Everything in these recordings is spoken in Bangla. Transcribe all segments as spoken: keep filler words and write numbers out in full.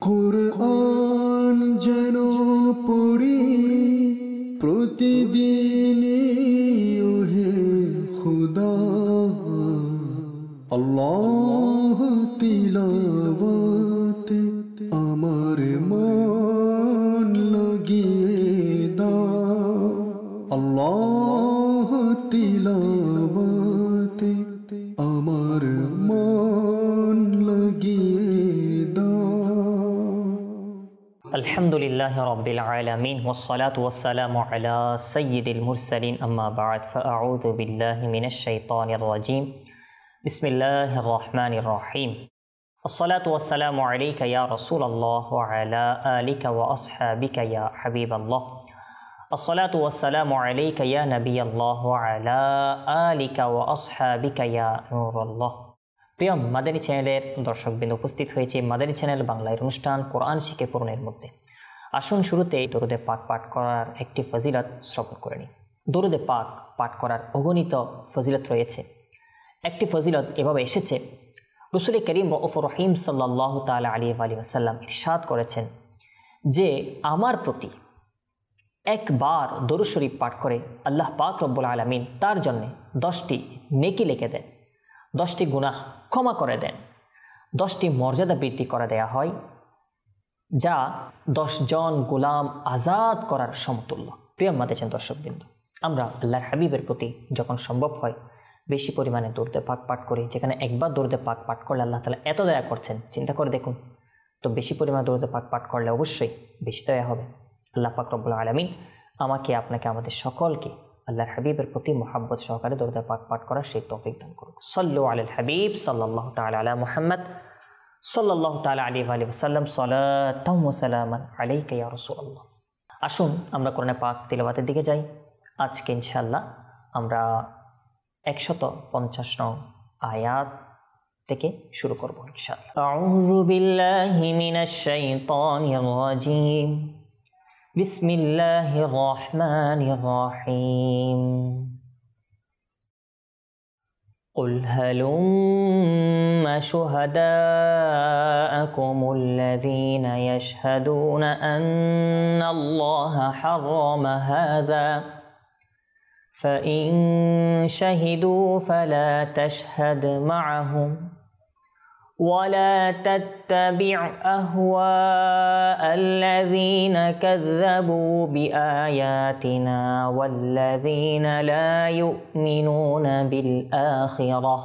কুরআন যেন পড়ি প্রতিদিন ওহে খুদা, আল্লাহ তিলাওয়াতে আমার মন লাগিয়ে দাও, আল্লাহ তিলাওয়াতে আমার মন লাগিয়ে দাও। আলহামদুলিল্লাহি রাব্বিল আলামিন ওয়াসসালাতু ওয়াসসালামু আলা সাইয়্যিদিল মুরসালিন আম্মা বা'দ ফাআউযু বিল্লাহি মিনাশ শাইতানির রাজীম বিসমিল্লাহির রহমানির রহিম আসসালাতু ওয়াসসালামু আলাইকা ইয়া রাসূলুল্লাহ ওয়া আলা আলিকা ওয়া আসহাবিকা ইয়া হাবিবাল্লাহ আসসালাতু ওয়াসসালামু আলাইকা ইয়া নাবিয়াল্লাহ ওয়া আলা আলিকা ওয়া আসহাবিকা ইয়া নূরুল্লাহ। প্রিয় মাদানী চ্যানেলের দর্শকবৃন্দ, উপস্থিত হয়েছে মাদানী চ্যানেল বাংলার অনুষ্ঠান কোরআন শিখে পূরণের মধ্যে। আসুন শুরুতেই দরুদে পাক পাঠ করার একটি ফজিলত শ্রবণ করে নিই। দরুদে পাক পাঠ করার অগণিত ফজিলত রয়েছে। একটি ফজিলত এভাবে এসেছে, রাসূল করিম রউফুর রহিম সাল্লাল্লাহু তাআলা আলাইহি ওয়া সাল্লাম ইরশাদ করেছেন যে আমার প্রতি একবার দরুদ শরীফ পাঠ করে আল্লাহ পাক রব্বুল আলামিন তার জন্য দশটি নেকি লিখে দেন, দশটি গুনাহ ক্ষমা করে দেন, দশটি মর্যাদা বৃদ্ধি করে দেয়া হয়, যা দশজন গোলাম আজাদ করার সমতুল্য। প্রিয় মাদেছেন দর্শকবৃন্দ, আমরা আল্লাহর হাবিবের প্রতি যখন সম্ভব হয় বেশি পরিমাণে দরুদে পাক পাঠ করি, যেখানে একবার দরুদে পাক পাঠ করলে আল্লাহ তাআলা এত দয়া করছেন, চিন্তা করে দেখুন। তো বেশি পরিমাণে দরুদে পাক পাঠ করলে অবশ্যই বেশি দয়া হবে। আল্লাহ পাক রব্বুল আলামিন আমাকে, আপনাকে, আমাদের সকলকে আল্লাহর হাবিবের প্রতি মোহাব্বত সহকারে দরুদ পাক পাঠ করার সেই তৌফিক দান করুন। সাল্লু আলাল হাবিব সাল্লাল্লাহু তাআলা আলা মুহাম্মদ সাল্লাল্লাহু তাআলা আলাইহি ওয়া সাল্লাম সালাতাও ওয়া সালামান আলাইকা ইয়া রাসূলুল্লাহ। আসুন আমরা কোরআনে পাক তিলাওয়াতের দিকে যাই। আজকে ইনশাআল্লাহ আমরা একশত পঞ্চাশ নং আয়াত থেকে শুরু করব ইনশাআল্লাহ। আউযু বিল্লাহি মিনাশ শাইতানির রাজীম বিসমিল্লাহির রহমানির রহিম قل هلم شهداءكم الذين يشهدون أن الله حرم هذا فإن شهدوا فلا تشهد معهم ولا تتبع أهواء الذين كذبوا بآياتنا والذين لا يؤمنون بالآخرة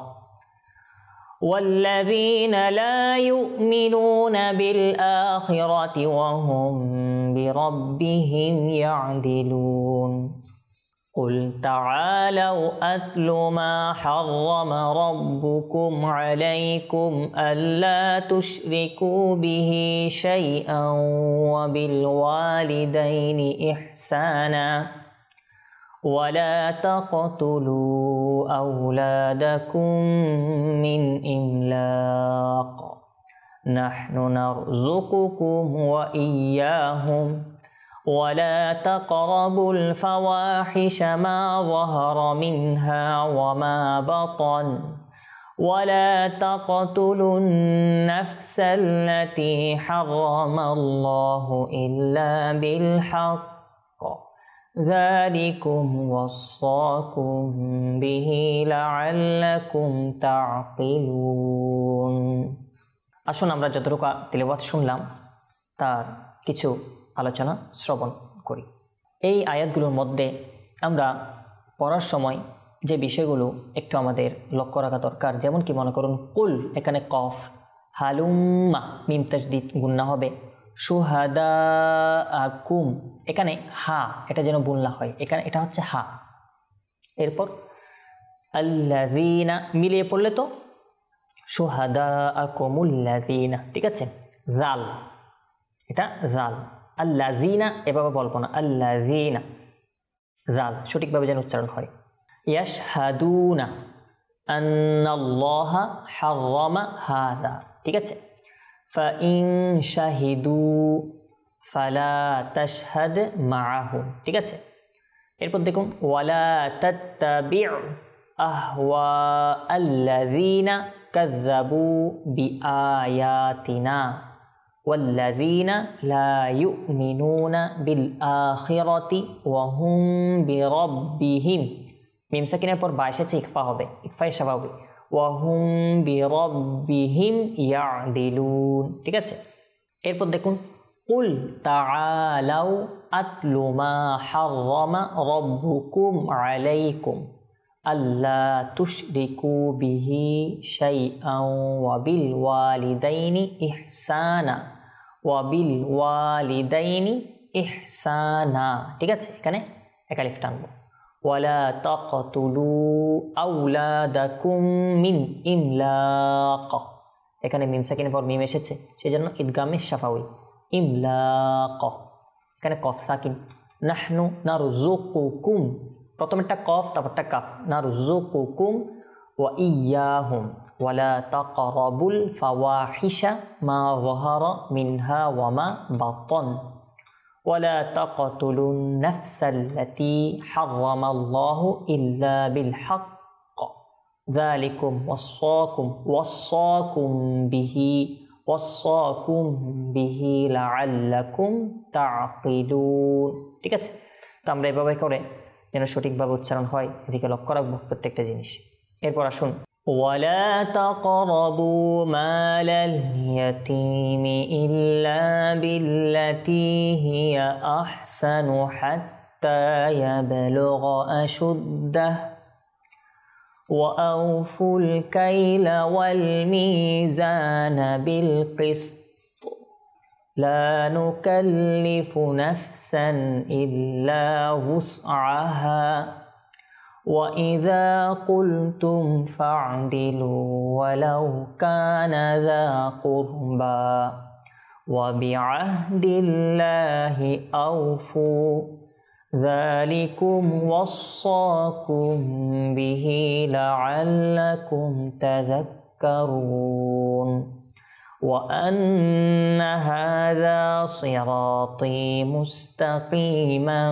والذين لا يؤمنون بالآخرة وهم بربهم يعدلون قل تعالوا أتل ما حرم ربكم عليكم ألا تشركوا به شيئا وبالوالدين إحسانا ولا تقتلوا أولادكم من إملاق نحن نرزقكم وإياهم ولا تقربوا الفواحش ما ظهر منها وما بطن ولا تقتلوا النفس التي حرم الله إلا بالحق ذلكم وصاكم به لعلكم تعقلون। আসুন আমরা যতটুকু তিলাওয়াত শুনলাম তার কিছু আলোচনা শ্রবণ করি। এই আয়াতগুলোর মধ্যে আমরা পড়ার সময় যে বিষয়গুলো একটু আমাদের লক্ষ্য রাখা দরকার, যেমন কি মনে করুন কুল, এখানে কফ, হালুম্মা মিম তাসদীদ গুন্না হবে, শুহাদা আকুম এখানে হা, এটা যেন বুনলা হয়, এখানে এটা হচ্ছে হা। এরপর আল্লাযীনা মিলিয়ে পড়লে তো শুহাদা আকুমুল্লাযীনা, ঠিক আছে। জাল, এটা জাল, আল্লাযীনা এভাবে বলবো না, আল্লাযীনা, জাল সঠিকভাবে যেন উচ্চারণ হয়। ইয়াশহাদুনা আন্নাল্লাহা হাররামা হাযা, ঠিক আছে। ফাইন শাহিদু ফালা তাশহাদ মাআহুম, ঠিক আছে। এরপর দেখুন ওয়ালা তাত্তাবিউ আহওয়া আল্লাযীনা কাযযাবু বিআয়াতিনা ওয়াল্লাযীনা লা ইউমিনুনা বিল আখিরাতি ওয়া হুম বিরাব্বিহিম, মিম সাকিনের পর বা এসেছে ইকফা হবে, ইকফাই স্বাভাবিক। ওয়া হুম বিরাব্বিহিম ইয়াদিলুন, ঠিক আছে। এরপর দেখুন কুল তাআলাউ আতলু মা হাররামা রাব্বুকুম আলাইকুম আল্লা তুশরিকু বিহি শাইআন ওয়া বিল ওয়ালিদাইনি ইহসানা ওয়া বিল ওয়ালিদাইনি ইহসানা, ঠিক আছে। এখানে এক আলিফ টানবো। ওয়ালা তাকতুলু আওলাদাকুম মিন ইমলাক, এখানে মিম সাকিনের পর মিম এসেছে সেজন্য ইদগামে শাফাউই, ইমলাক। এখানে কফ সাকিন। নাহনু নারযুকুকুম, প্রথমেরটা কফ তারপরটা কাফ, নারযুকুকুম ওয়া ইয়্যাহুম ওয়ালা তাকরাবুল ফাওয়াহিশা মা যাহারা মিনহা ওয়া মা বাতান ওয়ালা তাকতুলুন নাফসাল্লাতী হাররামাল্লাহু ইল্লা বিল হক যালিকুম ওয়াসাকুম ওয়াসাকুম বিহি ওয়াসাকুম বিহি লাআল্লাকুম তা'কিলুন, ঠিক আছে। তো আমরা এভাবে করে যেন সঠিকভাবে উচ্চারণ হয় এদিকে লক্ষ্য রাখবো প্রত্যেকটা জিনিস। এরপর আসুন ওয়ালা তাকরাবু মালাল ইয়াতীমি ইল্লা বিল্লাতী হিয়া আহসানু হাত্তা ইয়াবলুগা আশুদ্দাহ وأوفوا الكيل والميزان بالقسط لا نكلف نفسا إلا وسعها وإذا قلتم فاعدلوا ولو كان ذا قربى وبعهد الله أوفوا ذلكم وصاكم به لعلكم تذكرون وأن هذا صراطي مستقيما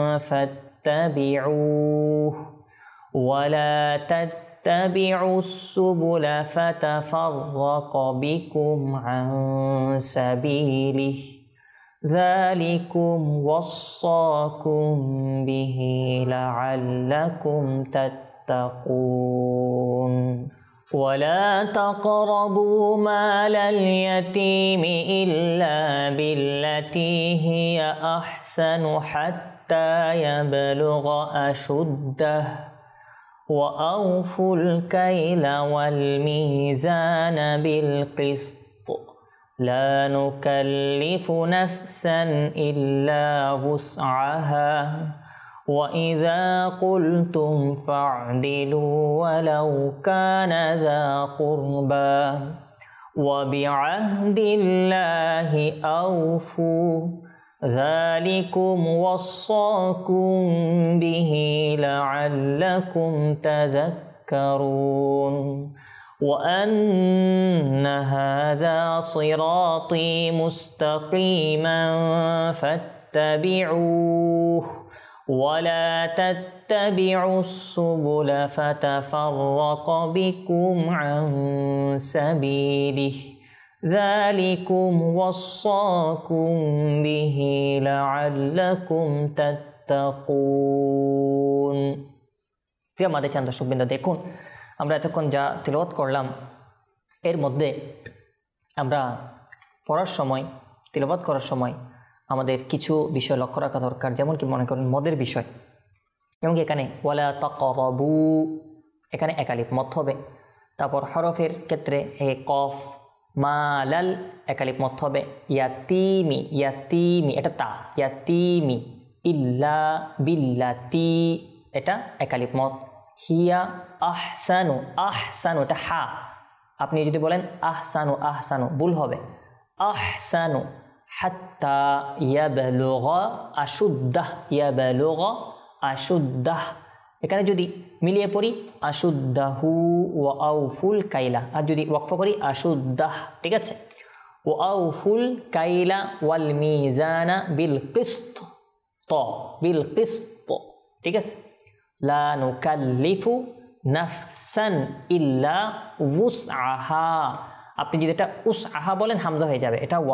فاتبعوه ولا تتبعوا السبل فتفرق بكم عن سبيله ذلكم وصاكم به لعلكم تتقون ولا تقربوا مال اليتيم إلا بالتي هي أحسن حتى يبلغ أشده وأوفوا الكيل والميزان بالقسط لا نكلف نفسا إلا وسعها وإذا قلتم فاعدلوا ولو كان ذا قربى وبعهد الله أوفوا ذلكم وصاكم به لعلكم تذكرون وأن هذا صراطي مستقيما فاتبعوه ولا تتبعوا السبل فتفرق بكم عن سبيله ذلكم وصاكم به لعلكم تتقون। প্রিয় মাদের চান দর্শকবৃন্দ, দেখুন আমরা এতক্ষণ যা তিলাওয়াত করলাম এর মধ্যে আমরা পড়ার সময় তিলাওয়াত করার সময় আমাদের কিছু বিষয় লক্ষ্য রাখা দরকার, যেমন কি মনে করেন মদের বিষয়। যেমন কি এখানে ওয়ালা তাকরাবু, এখানে এক আলিফ মদ হবে। তারপর হরফের ক্ষেত্রে এ কফ, মালাল এক আলিফ মদ হবে। ইয়াতিমি, ইয়াতিমি এটা তা, ইয়াতিমি। ইল্লা বিল্লাতি এটা এক আলিফ মদ। হিয়া আহসানু, আহসানু এটা হা, আপনি যদি বলেন আহসানু আহসানু ভুল হবে, আহসানু। হাত্তা ইয়াবলুগা আশুদ্দাহ, ইয়াবলুগা আশুদ্দাহ, এখানে যদি মিলিয়ে পড়ি আশুদ্দাহু ওয়া আউফুল কাইলা, আর যদি ওয়াকফ করি আশুদ্দাহ, ঠিক আছে। ওয়া আউফুল কাইলা ওয়াল মিজানা বিল কিসত, ত বিল কিসত, ঠিক আছে। লা নুকাল্লিফু নাফসান ইল্লা উসআহা, আপনি যদি এটা উসআহা বলেন হামজা হয়ে যাবে, এটা ওয়াও,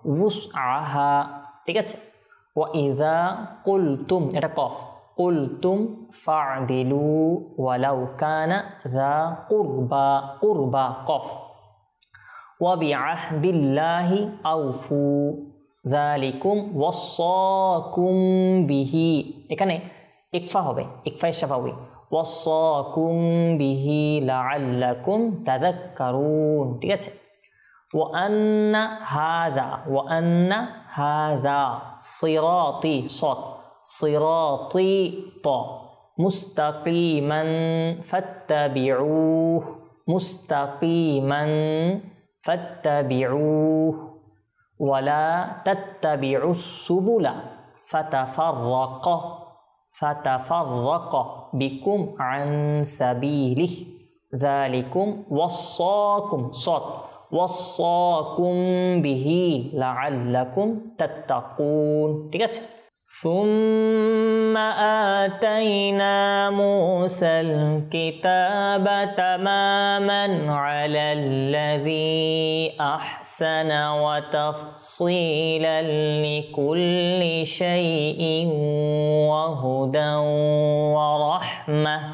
উসআহা, ঠিক আছে। ওয়া ইযা কুলতুম, এটা কফ, কুলতুম ফা'দিলু ওয়ালাউ কানা যা কুরবা, কুরবা কফ। ওয়া বিআহদিল্লাহি আউফু যালিকুম ওয়াসাকুম বিহি, এখানে ইকফা হবে, ইকফায়ে শাফাউই, ওয়াসাকুম বিহি লাআল্লাকুম তাযাক্কারুন, ঠিক আছে। ওয়া আন্না হাযা, ওয়া আন্না হাযা সিরাতি সাদ, সিরাতি ত, মুস্তাকিমান ফাত্তাবিউহ, মুস্তাকিমান ফাত্তাবিউহ ওয়ালা তাত্তাবিউস সুবুলা ফাতাফাররাক, ফাতাফাররাক বিকুম আন সাবিলিহি যালিকুম ওয়াসাকুম সাদ ওয়াসাকুম বিহি লাআল্লাকুম তাত্তাকুন, ঠিক আছে। সুম্মা আতাইনা মূসাল কিতাবা তামামান আলাল্লাযী আহসানা ওয়া তাফসীলান লিকুল্লি শাইইন ওয়া হুদান ওয়া রাহমাহ,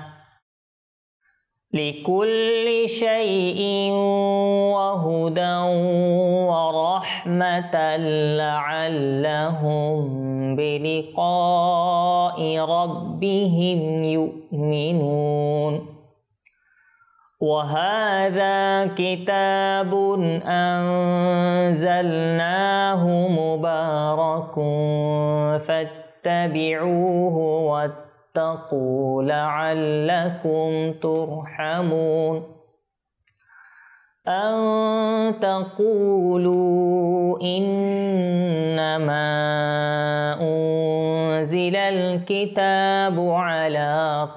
লিকুল্লি শাইইন ওয়া হুদান ওয়া রাহমাতাল লাআল্লাহুম বিলিকাই রাব্বিহিম ইউমিনুন। ওয়া হাযা কিতাবুন আনজালনাহু মুবারাকুন ফাত্তাবিউহু ওয়াত্তাকু লাআল্লাকুম তুরহামুন। আন তাকুলু ইন্নামা উনজিলাল কিতাবু আলা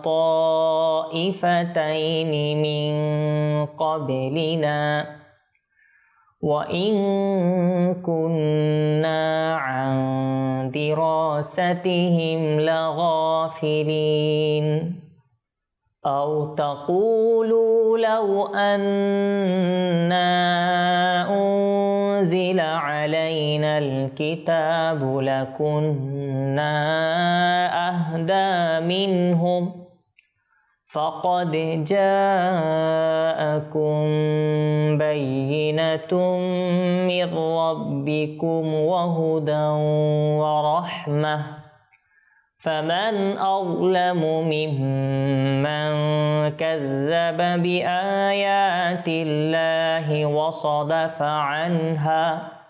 তাইফাতাইনি মিন ক্বাবলিনা ওয়া ইন কুন্না আন দিরাসাতিহিম লাগাফিলিন। আও তাকুলু লাউ আন্না উনজিলা আলাইনাল কিতাবু লাকুন্না আহদা মিনহুম ফাকাদ জাআকুম বায়িনাতুম মির রাব্বিকুম ওয়া হুদান ওয়া রাহমাহ ফামান আযলামু মিম্মান কাযযাবা বিআয়াতিল্লাহি ওয়া সাদাফা আনহা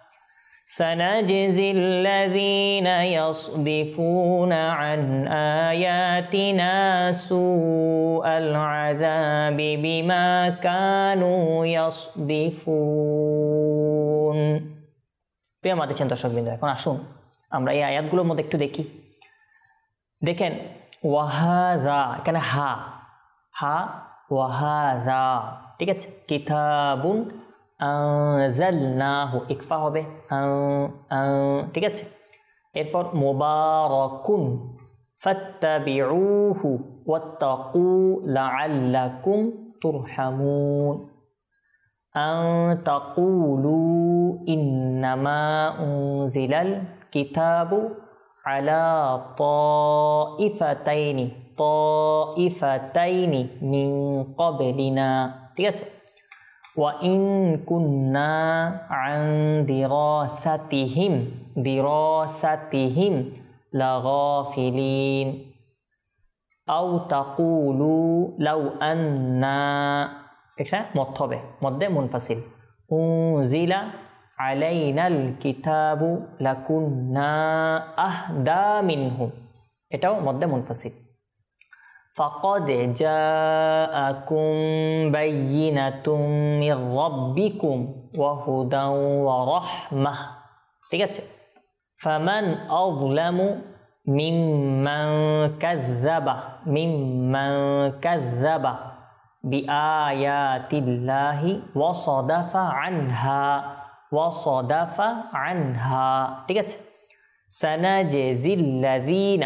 সানাজজিল্লাযীনা ইয়াসদিফুনা আন আয়াতিনা সুআল আযাবি বিমা কানু ইয়াসদিফুন। প্রিয় আমাদের দর্শকবৃন্দ, এখন আসুন আমরা এই আয়াতগুলোর মধ্যে একটু দেখি। দেখেন ওয়াহাযা, এখানে হা, হা ওয়াহাযা, ঠিক আছে। কিতাবুন আনজালনাহু, ইকফা হবে, ঠিক আছে। এরপর মুবারাকুন ফাত্তাবিউহু ওয়াত্তাকু লাআল্লাকুম তুরহামুন। আন তাকুলু ইন্নামা উনজিলাল কিতাবু আলা তাইফাতাইনি, তাইফাতাইনি মিন ক্বাবলিনা, ঠিক আছে। ওয়া ইন কুন্না আন দিরাসাতিহিম, দিরাসাতিহিম লাগাফিলিন। আও তাকুলু লাউ আন্না, এটা মদ হবে, মদ্দে মুনফাসিল, উনজিলা আলাইনাল কিতাবু লাকুন্না আহদা মিনহুম, এটাও মদ্দে মুনফাসিল। ফাকাদ জাআকুম বায়িনাতুম মির রাব্বিকুম ওয়া হুদান ওয়া রাহমাহ, ঠিক আছে। ফামান আযলামু মিম্মান কাযযাবা, মিম্মান কাযযাবা বিআয়াতিল্লাহি ওয়া সাদাফা আনহা, ওয়া সাদাফা আনহা, ঠিক আছে। সানাজজিল্লাযীনা,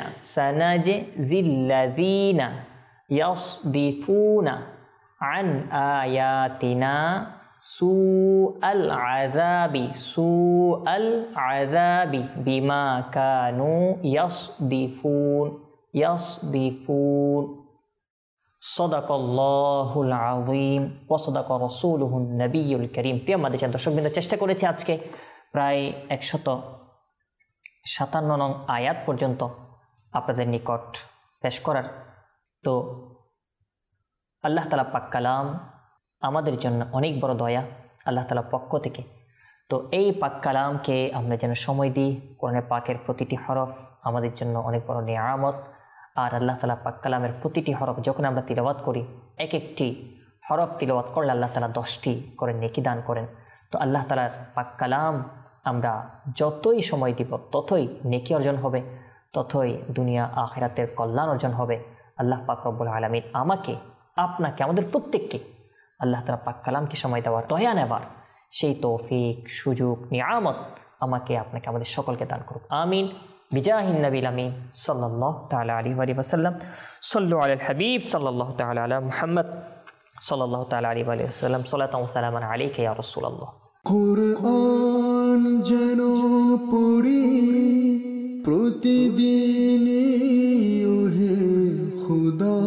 সানাজজিল্লাযীনা ইয়াসদিফুনা আন আয়াতিনা সু আল আযাবি সু আল আযাবি বিমা কানু ইয়াসদিফুন ইয়াসদিফুন সাদাকাল্লাহুল আযীম ওয়া সাদাকা রাসূলুহুন নবিয়্যুল কারীম। প্রিয় মাদ্রাসার দর্শকবৃন্দ, চেষ্টা করেছি আজকে প্রায় একশত সাতান্ন নং আয়াত পর্যন্ত আপনাদের নিকট পেশ করার। তো আল্লাহ তাআলা পাক কালাম আমাদের জন্য অনেক বড় দয়া আল্লাহ তাআলার পক্ষ থেকে। তো এই পাক কালামকে আমরা যেন সময় দিই, কোরআনে পাকের প্রতিটি হরফ আমাদের জন্য অনেক বড় নিয়ামত। আর আল্লাহ তাআলা পাক কালামের প্রতিটি হরফ যখন আমরা তিলাওয়াত করি, এক একটি হরফ তিলাওয়াত করলে আল্লাহ তাআলা দশটি করে নেকি দান করেন। তো আল্লাহ তাআলার পাক কালাম আমরা যতই সময় দিব ততই নেকি অর্জন হবে, ততই দুনিয়া আখিরাতের কল্যাণ অর্জন হবে। আল্লাহ পাক রব্বুল আলামিন আমাকে, আপনাকে, আমাদের প্রত্যেককে আল্লাহ তাআলা পাক কালামকে সময় দেওয়ার, দয়া নেবার সেই তৌফিক, সুযোগ, নিয়ামত আমাকে, আপনাকে, আমাদের সকলকে দান করুক। আমিন বিজাহিন নবিল আমিন সাল্লাল্লাহু তাআলা আলাইহি ওয়া সাল্লাম। সাল্লু আলাল হাবিব সাল্লাল্লাহু তাআলা আলা মুহাম্মদ সাল্লাল্লাহু তাআলা আলাইহি ওয়া সাল্লাম। সালাতান ওয়া সালামান আলাইকা ইয়া রাসূলুল্লাহ। কুরআন যেন পড়ি প্রতিদিন ওহে খুদা,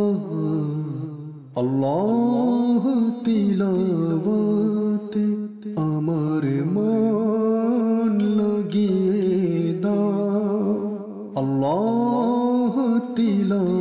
আল্লাহ তিলাওয়াতে আমার মন লাগিয়ে দাও, আল্লাহ তিলাওয়াতে